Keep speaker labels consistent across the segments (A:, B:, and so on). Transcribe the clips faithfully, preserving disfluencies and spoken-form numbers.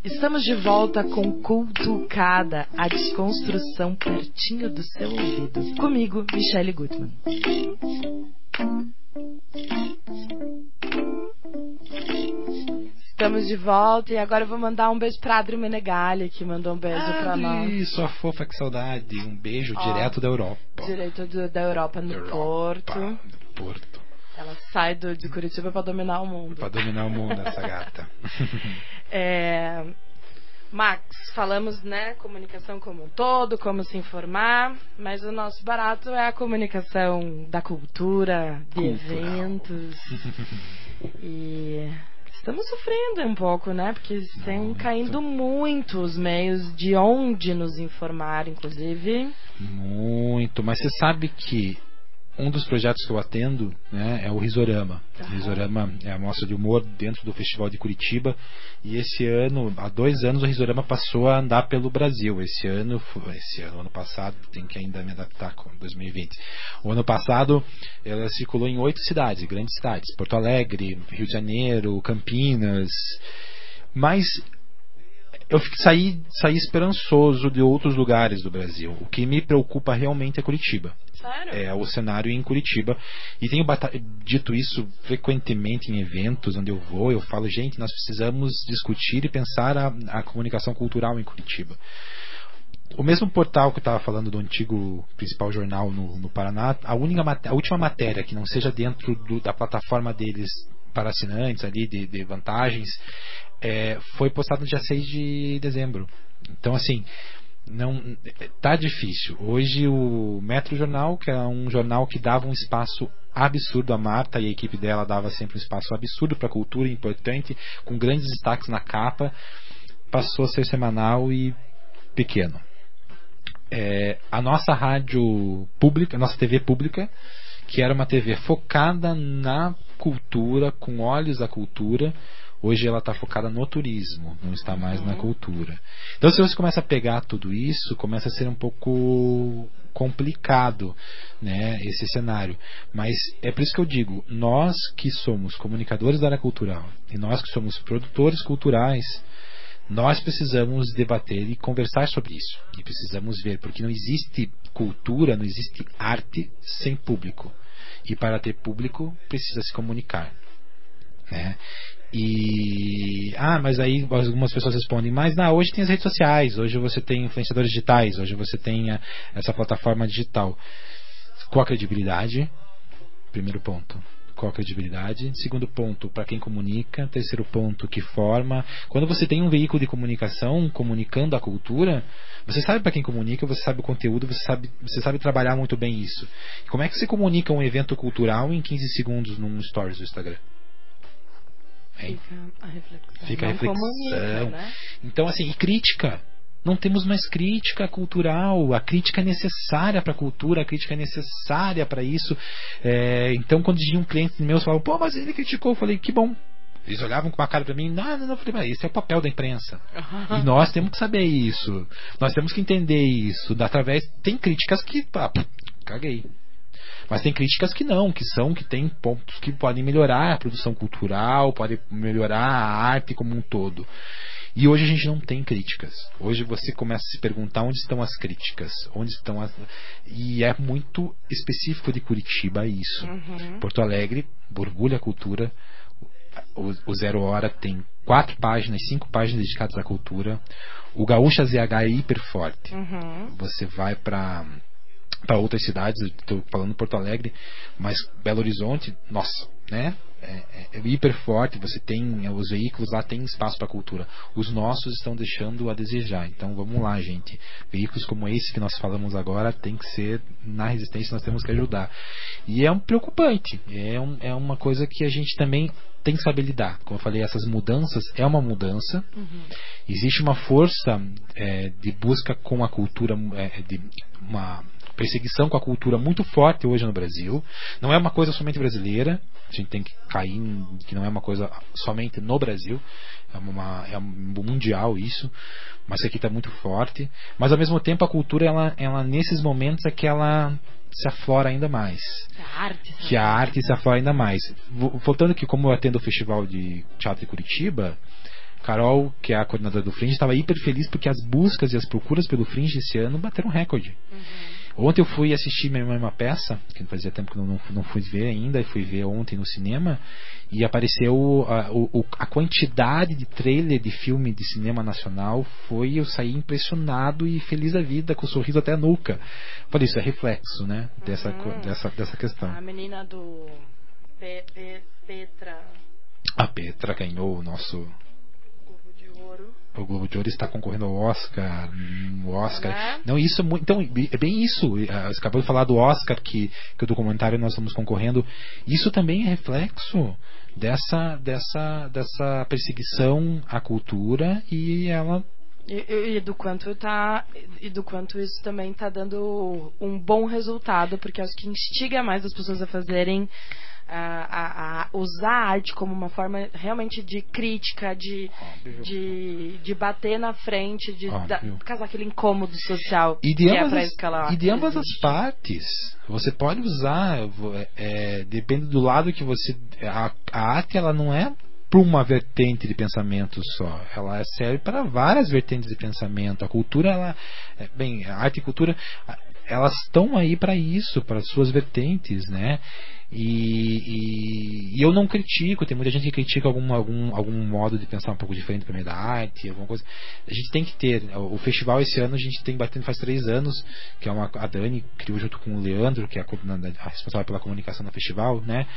A: Estamos de volta com Cultucada, a desconstrução pertinho do seu ouvido. Comigo, Michele Gutmann. Estamos de volta e agora eu vou mandar um beijo pra Adri Menegali, que mandou um beijo
B: Adri,
A: pra nós.
B: Sua fofa, que saudade. Um beijo
A: Ó,
B: direto da Europa.
A: Direto do, da Europa, no
B: Europa,
A: Porto.
B: no Porto.
A: Ela sai do, de Curitiba pra dominar o mundo.
B: Pra dominar o mundo, essa gata.
A: É... Max, falamos, né, comunicação como um todo, como se informar, mas o nosso barato é a comunicação da cultura, de
B: Cultural.
A: eventos. E estamos sofrendo um pouco, né, porque estão
B: Muito.
A: caindo muito os meios de onde nos informar, inclusive.
B: Muito, mas você sabe que um dos projetos que eu atendo, né, é o Risorama.
A: Uhum.
B: O Risorama é a mostra de humor dentro do Festival de Curitiba. E esse ano, há dois anos, o Risorama passou a andar pelo Brasil. Esse ano, esse ano, ano passado, tem que ainda me adaptar com dois mil e vinte. O ano passado, ela circulou em oito cidades, grandes cidades: Porto Alegre, Rio de Janeiro, Campinas. Mas eu saí, saí esperançoso de outros lugares do Brasil. O que me preocupa realmente é Curitiba.
A: Sério?
B: É o cenário em Curitiba. E tenho dito isso frequentemente em eventos onde eu vou. Eu falo, gente, nós precisamos discutir e pensar a, a comunicação cultural em Curitiba. O mesmo portal que eu estava falando do antigo principal jornal no, no Paraná, a, única, a última matéria que não seja dentro do, da plataforma deles para assinantes ali de, de vantagens, é, foi postada no dia seis de dezembro. Então, assim, não tá difícil. Hoje o Metro Jornal, que é um jornal que dava um espaço absurdo, a Marta e a equipe dela dava sempre um espaço absurdo para a cultura, importante, com grandes destaques na capa, passou a ser semanal e pequeno. É, a nossa rádio pública, a nossa T V pública, que era uma T V focada na cultura, com olhos da cultura, hoje ela está focada no turismo, não está mais uhum. na cultura. Então, se você começa a pegar tudo isso, começa a ser um pouco complicado, né, esse cenário. Mas é por isso que eu digo, nós que somos comunicadores da área cultural e nós que somos produtores culturais, nós precisamos debater e conversar sobre isso. E precisamos ver, porque não existe cultura, não existe arte sem público. E para ter público, precisa se comunicar, né? E ah, mas aí algumas pessoas respondem, mas não, hoje tem as redes sociais, hoje você tem influenciadores digitais, hoje você tem a, essa plataforma digital. Qual a credibilidade? Primeiro ponto, qual a credibilidade? Segundo ponto, para quem comunica. Terceiro ponto, que forma? Quando você tem um veículo de comunicação comunicando a cultura, você sabe para quem comunica, você sabe o conteúdo, você sabe, você sabe trabalhar muito bem isso. Como é que você comunica um evento cultural em quinze segundos num stories do Instagram? Hein?
A: Fica a reflexão.
B: Fica a reflexão.
A: Comunica, né?
B: Então, assim, e crítica. Não temos mais crítica cultural. A crítica é necessária para a cultura, a crítica é necessária para isso. É, então, quando tinha um cliente meu, falavam, pô, mas ele criticou. Eu falei, que bom. Eles olhavam com uma cara para mim, não, não, não. Eu falei, mas esse é o papel da imprensa. E nós temos que saber isso. Nós temos que entender isso. Através, tem críticas que, ah, caguei. Mas tem críticas que não, que são, que tem pontos que podem melhorar a produção cultural, podem melhorar a arte como um todo. E hoje a gente não tem críticas. Hoje você começa a se perguntar onde estão as críticas, onde estão as... E é muito específico de Curitiba isso. Uhum. Porto Alegre, borbulha a cultura. O, o Zero Hora tem quatro páginas, cinco páginas dedicadas à cultura. O Gaúcha Z H é hiper forte. Uhum. Você vai para para outras cidades, estou falando Porto Alegre, mas Belo Horizonte, nossa, né? É, é, é hiper forte. Você tem os veículos lá, tem espaço para cultura. Os nossos estão deixando a desejar. Então vamos lá, gente. Veículos como esse que nós falamos agora tem que ser na resistência, nós temos que ajudar. E é um preocupante. É, um, é uma coisa que a gente também tem que saber lidar. Como eu falei, essas mudanças é uma mudança. Uhum. Existe uma força é, de busca com a cultura, é, de uma perseguição com a cultura muito forte hoje no Brasil. Não é uma coisa somente brasileira. A gente tem que cair em, que não é uma coisa somente no Brasil. É, uma, é mundial isso. Mas isso aqui está muito forte. Mas ao mesmo tempo a cultura, ela, ela nesses momentos é que ela se aflora ainda mais.
A: A arte,
B: que a arte se aflora ainda mais. Voltando que, como eu atendo o Festival de Teatro de Curitiba, Carol, que é a coordenadora do Fringe, estava hiper feliz porque as buscas e as procuras pelo Fringe esse ano bateram recorde. Uhum. Ontem eu fui assistir minha irmã uma peça, que não fazia tempo que eu não, não fui ver ainda, e fui ver ontem no cinema, e apareceu a, o, a quantidade de trailer de filme de cinema nacional. Foi, eu saí impressionado e feliz da vida, com o sorriso até a nuca. Falei, isso é reflexo, né, dessa, uhum. dessa, dessa questão.
A: A menina do Pe, Pe, Petra...
B: A Petra ganhou o nosso... O Globo de Ouro está concorrendo ao Oscar. O Oscar. É. Não, isso é muito. Então, é bem isso. Você acabou de falar do Oscar, que, que o documentário nós estamos concorrendo. Isso também é reflexo dessa, dessa, dessa perseguição à cultura, e ela.
A: E, e do quanto tá, e do quanto isso também está dando um bom resultado, porque acho que instiga mais as pessoas a fazerem. A, a, a usar a arte como uma forma realmente de crítica, de, de, de bater na frente, de da, causar aquele incômodo social.
B: E de, ambas,
A: é
B: as,
A: escalar,
B: e de ambas as partes. Você pode usar, é, depende do lado que você. A, a arte, ela não é para uma vertente de pensamento só, ela serve para várias vertentes de pensamento. A cultura, ela, bem, a arte e cultura, elas estão aí para isso, para as suas vertentes, né? E, e, e eu não critico, tem muita gente que critica algum, algum, algum modo de pensar um pouco diferente para meio da arte, alguma coisa. A gente tem que ter. O festival esse ano a gente tem batendo faz três anos, que é uma, a Dani criou junto com o Leandro, que é a, a responsável pela comunicação do festival, né?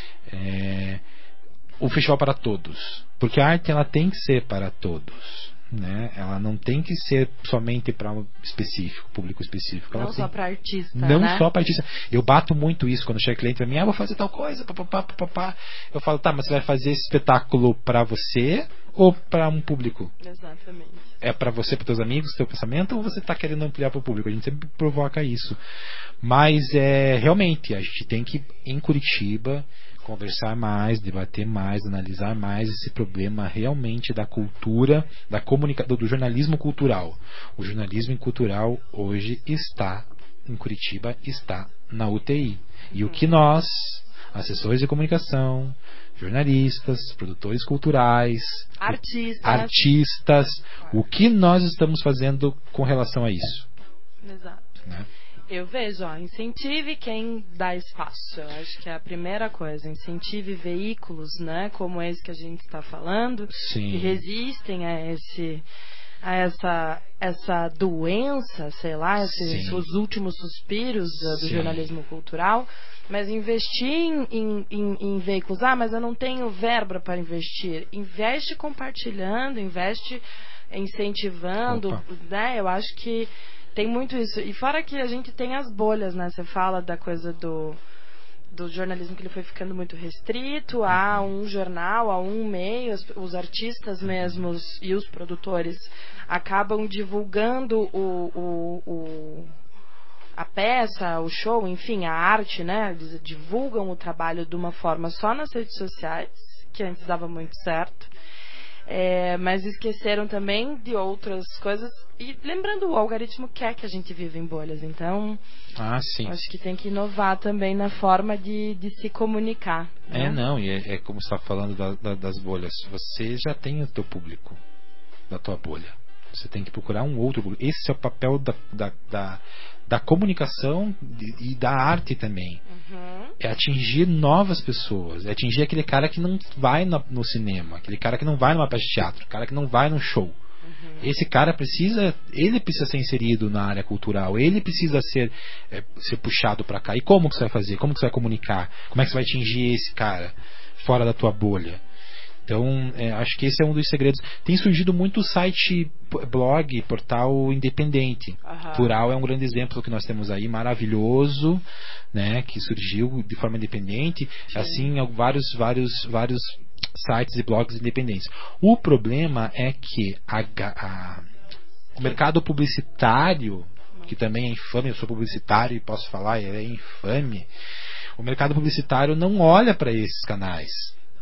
B: É, o festival para todos, porque a arte, ela tem que ser para todos, né? Ela não tem que ser somente para um específico, público específico. Ela
A: não
B: tem...
A: só para artista,
B: não
A: né?
B: só para artista. Eu bato muito isso quando chega cliente para mim, ah, vou fazer tal coisa, papapá, papapá. Eu falo, tá, mas você vai fazer esse espetáculo para você ou para um público?
A: Exatamente.
B: É para você, para teus amigos, teu pensamento, ou você está querendo ampliar para o público? A gente sempre provoca isso. Mas é realmente a gente tem que, em Curitiba, conversar mais, debater mais, analisar mais esse problema realmente da cultura, da comunicação, do jornalismo cultural. O jornalismo cultural hoje está em Curitiba, está na U T I. E o que nós, assessores de comunicação, jornalistas, produtores culturais,
A: artistas,
B: artistas, o que nós estamos fazendo com relação a isso?
A: Exato.
B: Né?
A: Eu vejo, ó, incentive quem dá espaço. Eu acho que é a primeira coisa. Incentive veículos, né, como esse que a gente está falando,
B: Sim.
A: que resistem a esse, a essa, essa doença, sei lá, esses os últimos suspiros uh, do
B: Sim.
A: jornalismo cultural. Mas investir em, em, em, em veículos, ah, mas eu não tenho verba para investir. Investe compartilhando, investe incentivando, Opa. né? Eu acho que tem muito isso. E fora que a gente tem as bolhas, né? Você fala da coisa do, do jornalismo, que ele foi ficando muito restrito a um jornal, a um meio. Os, os artistas mesmos e os produtores acabam divulgando o, o, o, a peça, o show, enfim, a arte, né? Eles divulgam o trabalho de uma forma só nas redes sociais, que antes dava muito certo. É, mas esqueceram também de outras coisas. E lembrando, o algoritmo quer que a gente viva em bolhas. Então,
B: ah, sim.
A: acho que tem que inovar também na forma de, de se comunicar, né?
B: É, não, e é, é como você está falando da, da, das bolhas. Você já tem o teu público da tua bolha. Você tem que procurar um outro público. Esse é o papel da, da, da, da comunicação e da arte também. Uhum. É atingir novas pessoas. É atingir aquele cara que não vai no, no cinema, aquele cara que não vai numa peça de teatro, cara que não vai num show. Uhum. Esse cara precisa, ele precisa ser inserido na área cultural, ele precisa ser, é, ser puxado para cá. E como que você vai fazer? Como que você vai comunicar? Como é que você vai atingir esse cara fora da tua bolha? Então, é, acho que esse é um dos segredos. Tem surgido muito site, blog, portal independente. Uhum. Plural é um grande exemplo que nós temos aí, maravilhoso, né, que surgiu de forma independente. Sim. Assim, vários, vários, vários sites e blogs independentes. O problema é que a, a, o mercado publicitário, que também é infame, eu sou publicitário e posso falar, é infame. O mercado publicitário não olha para esses canais.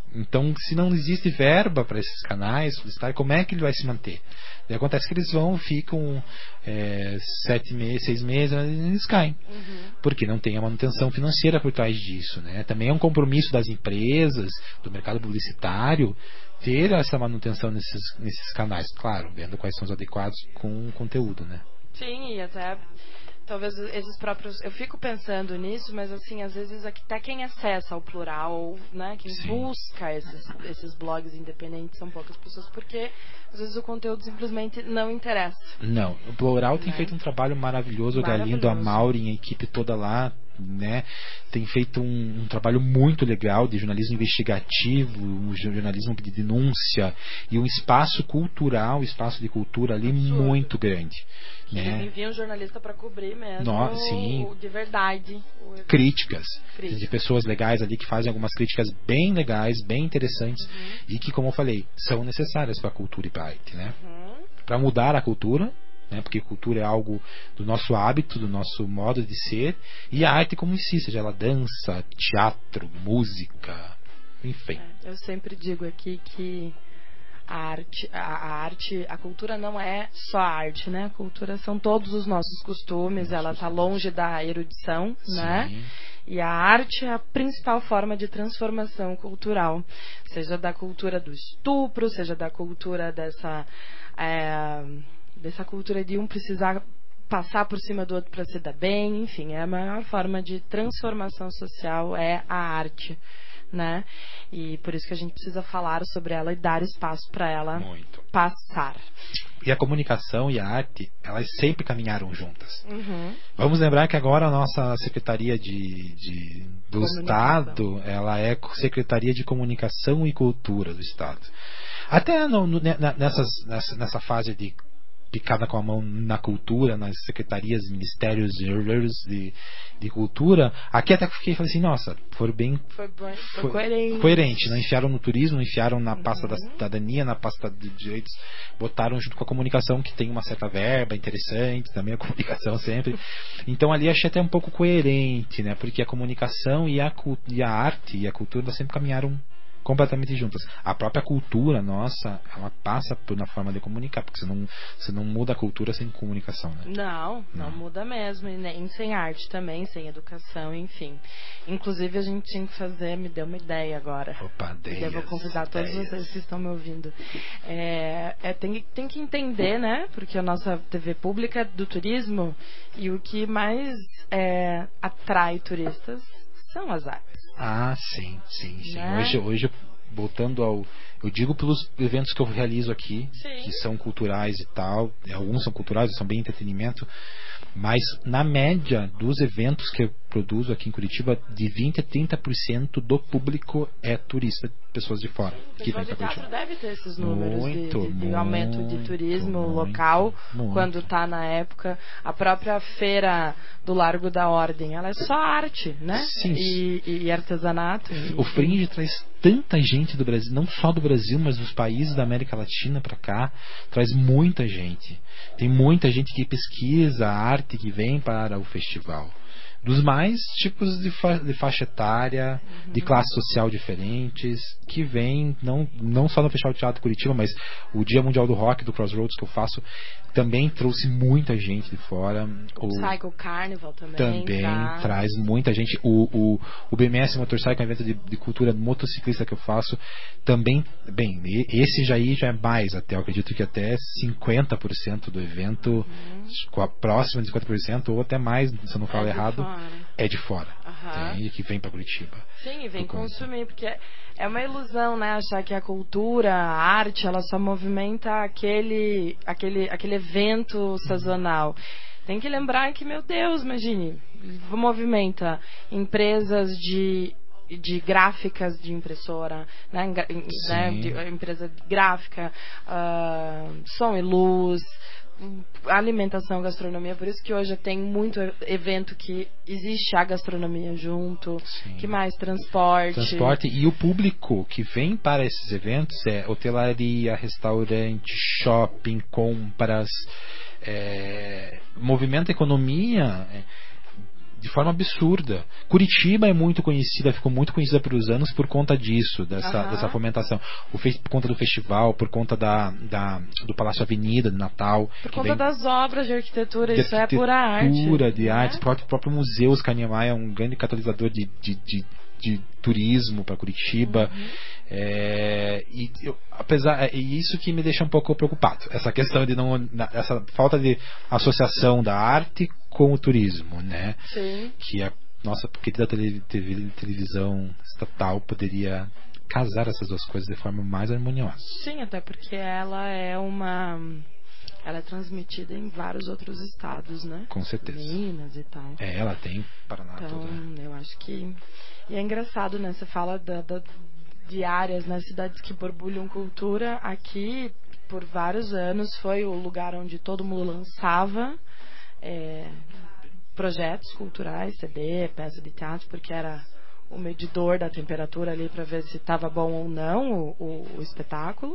B: Então, se não existe verba para esses canais, como é que ele vai se manter? E acontece que eles vão, ficam é, sete meses, seis meses, e eles caem. Uhum. Porque não tem a manutenção financeira por trás disso, né? Também é um compromisso das empresas, do mercado publicitário, ter essa manutenção nesses, nesses canais. Claro, vendo quais são os adequados com o conteúdo, né?
A: Sim, e até... Talvez esses próprios... Eu fico pensando nisso, mas assim, às vezes até quem acessa ao plural, né? Quem Sim. busca esses, esses blogs independentes são poucas pessoas, porque às vezes o conteúdo simplesmente não interessa.
B: Não, o plural tem né? feito um trabalho maravilhoso, o Galindo, a Maureen, a equipe toda lá, né? Tem feito um, um trabalho muito legal de jornalismo investigativo, um jornalismo de denúncia e um espaço cultural, espaço de cultura ali Absurdo. muito grande.
A: Que
B: né?
A: Eles enviam um jornalista para cobrir mesmo
B: no, sim.
A: O, de verdade. O...
B: Críticas. Crítica. De pessoas legais ali que fazem algumas críticas bem legais, bem interessantes uhum. e que, como eu falei, são necessárias para a cultura e para a arte, né? Uhum. Para mudar a cultura, né? Porque cultura é algo do nosso hábito, do nosso modo de ser, e a arte como em si, seja ela dança, teatro, música, enfim.
A: É, eu sempre digo aqui que a arte, a, a arte, a cultura não é só a arte, né? A cultura são todos os nossos costumes, Nossa, ela está longe da erudição, Sim. né? E a arte é a principal forma de transformação cultural, seja da cultura do estupro, seja da cultura dessa, é, dessa cultura de um precisar passar por cima do outro para se dar bem, enfim, é a maior forma de transformação social é a arte. Né? E por isso que a gente precisa falar sobre ela e dar espaço para ela Muito. passar.
B: E a comunicação e a arte, elas sempre caminharam juntas.
A: Uhum.
B: Vamos lembrar que agora a nossa Secretaria de, de, do Estado, ela é Secretaria de Comunicação e Cultura do Estado. Até no, no, nessas, nessa, nessa fase de picada com a mão na cultura, nas secretarias, ministérios de, de cultura, aqui até fiquei falei assim, nossa, foi bem
A: foi, bem, foi,
B: foi
A: coerente.
B: coerente, não enfiaram no turismo, não enfiaram na pasta uhum. da cidadania, na pasta de direitos, botaram junto com a comunicação, que tem uma certa verba interessante, também a comunicação sempre, então ali achei até um pouco coerente, né, porque a comunicação e a, e a arte e a cultura sempre caminharam completamente juntas. A própria cultura nossa, ela passa por na forma de comunicar, porque você não, você não muda a cultura sem comunicação, né?
A: Não, não, não muda mesmo, e nem sem arte também, sem educação, enfim. Inclusive a gente tinha que fazer, me deu uma ideia agora.
B: Opa, ideias,
A: eu vou convidar todos
B: ideias.
A: vocês que estão me ouvindo. É, é, tem, tem que entender, né? Porque a nossa T V pública é do turismo e o que mais é, atrai turistas são as artes.
B: Ah, sim, sim, sim.
A: Né?
B: Hoje, hoje, voltando ao... Eu digo pelos eventos que eu realizo aqui,
A: sim.
B: que são culturais e tal. Alguns são culturais, são bem entretenimento. Mas, na média dos eventos que eu produzo aqui em Curitiba, de vinte a trinta por cento do público é turista, pessoas de fora.
A: Que vem
B: pra
A: Curitiba deve ter esses números
B: muito,
A: de, de, de
B: muito,
A: aumento de turismo
B: muito,
A: local,
B: muito.
A: quando está na época. A própria feira do Largo da Ordem, ela é só arte, né?
B: Sim.
A: E, e artesanato.
B: O Fringe traz tanta gente do Brasil, não só do Brasil, mas dos países da América Latina para cá, traz muita gente. Tem muita gente que pesquisa a arte que vem para o festival. Dos mais tipos de, fa de faixa etária, uhum. de classe social diferentes, que vem não, não só no Festival de Teatro Curitiba, mas o Dia Mundial do Rock, do Crossroads, que eu faço, também trouxe muita gente de fora.
A: O, o Cycle Carnival também.
B: Também
A: tá.
B: traz muita gente. O, o, o B M S Motorcycle, é um evento de, de cultura motociclista que eu faço, também, bem, esse já aí já é mais até, eu acredito que até cinquenta por cento do evento, uhum. com a próxima de cinquenta por cento, ou até mais, se eu não falo é errado, é de fora.
A: Uhum.
B: Tem, que vem para Curitiba.
A: Sim, e vem consumir, porque é uma ilusão, né, achar que a cultura, a arte, ela só movimenta aquele, aquele, aquele evento sazonal. Tem que lembrar que, meu Deus, imagine, movimenta empresas de, de gráficas de impressora, né, né, de, empresa gráfica, uh, som e luz, alimentação, gastronomia, por isso que hoje tem muito evento que existe a gastronomia junto. Sim. Que mais? Transporte.
B: Transporte e o público que vem para esses eventos é hotelaria, restaurante, shopping, compras, é, movimenta a economia de forma absurda. Curitiba é muito conhecida, ficou muito conhecida pelos anos por conta disso, dessa,
A: Aham.
B: dessa fomentação. O fe- por conta do festival, por conta da, da, do Palácio Avenida, de Natal.
A: Por
B: que
A: conta
B: vem
A: das obras de arquitetura,
B: de
A: isso é pura arte.
B: arquitetura, de
A: né?
B: arte. O próprio, próprio museu Oscar Niemeyer é um grande catalisador de, de, de, de turismo para Curitiba.
A: Uhum.
B: É, e eu, apesar, é isso que me deixa um pouco preocupado, essa questão de não, na- essa falta de associação da arte com o turismo, né?
A: Sim.
B: Que a nossa querida tele, tele- televisão estatal poderia casar essas duas coisas de forma mais harmoniosa.
A: Sim, até porque ela é uma. Ela é transmitida em vários outros estados, né?
B: Com certeza.
A: Minas e tal.
B: É, ela tem Paraná
A: Então,
B: toda. Né?
A: eu acho que. E é engraçado, né? Você fala da, da, de áreas nas cidades que borbulham cultura. Aqui, por vários anos, foi o lugar onde todo mundo lançava é, projetos culturais, C D, peça de teatro, porque era o medidor da temperatura ali para ver se estava bom ou não o, o, o espetáculo.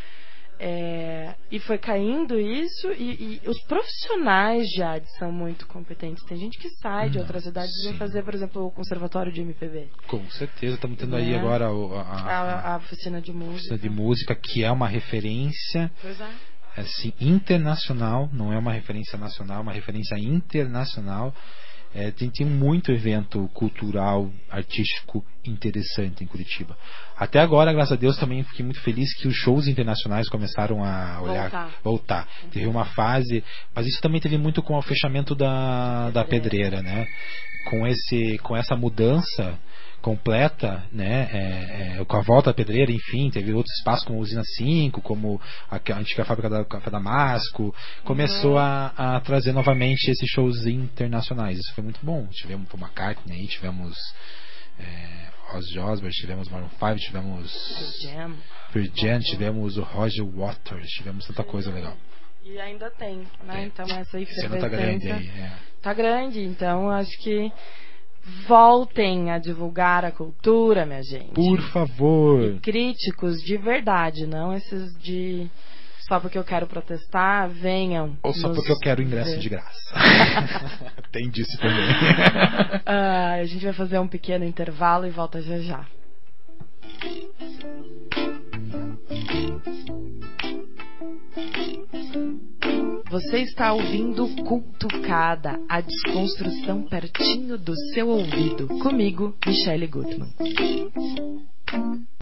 A: É, e foi caindo isso e, e os profissionais de arte são muito competentes. Tem gente que sai de
B: Não,
A: outras cidades e vem
B: sim.
A: fazer, por exemplo, o conservatório de M P B,
B: Com certeza, estamos tendo aí
A: Né?
B: agora o- a, a,
A: a, a oficina de
B: a
A: música.
B: oficina de música, que é uma referência
A: Pois é.
B: assim, internacional, não é uma referência nacional, é uma referência internacional. É, tem, tem muito evento cultural, artístico interessante em Curitiba. Até agora, graças a Deus, também fiquei muito feliz que os shows internacionais começaram a olhar,
A: Voltar.
B: voltar. Teve uma fase, mas isso também teve muito com o fechamento da, da pedreira, né? Com, esse, com essa mudança completa, né, é, é, com a volta da pedreira, enfim, teve outros espaços como a Usina cinco, como a, a antiga fábrica da Café Damasco, começou
A: Uhum.
B: a, a trazer novamente esses shows internacionais. Isso foi muito bom. Tivemos Paul McCartney aí, tivemos é, Ozzy Osbourne, tivemos Maroon cinco, tivemos
A: Jam.
B: Pearl Jam, tivemos o Roger Waters, tivemos tanta coisa legal.
A: E ainda tem, né?
B: Tem.
A: Então essa
B: Esse ano tá grande aí.
A: efervescência
B: É.
A: tá grande, então acho que voltem a divulgar a cultura, minha gente.
B: Por favor.
A: E críticos de verdade, não esses de só porque eu quero protestar, venham.
B: Ou só
A: nos
B: porque eu quero ingresso
A: ver.
B: de graça. Tem disso também.
A: Ah, a gente vai fazer um pequeno intervalo e volta já já. Você está ouvindo Cultucada, a desconstrução pertinho do seu ouvido. Comigo, Michele Gutmann.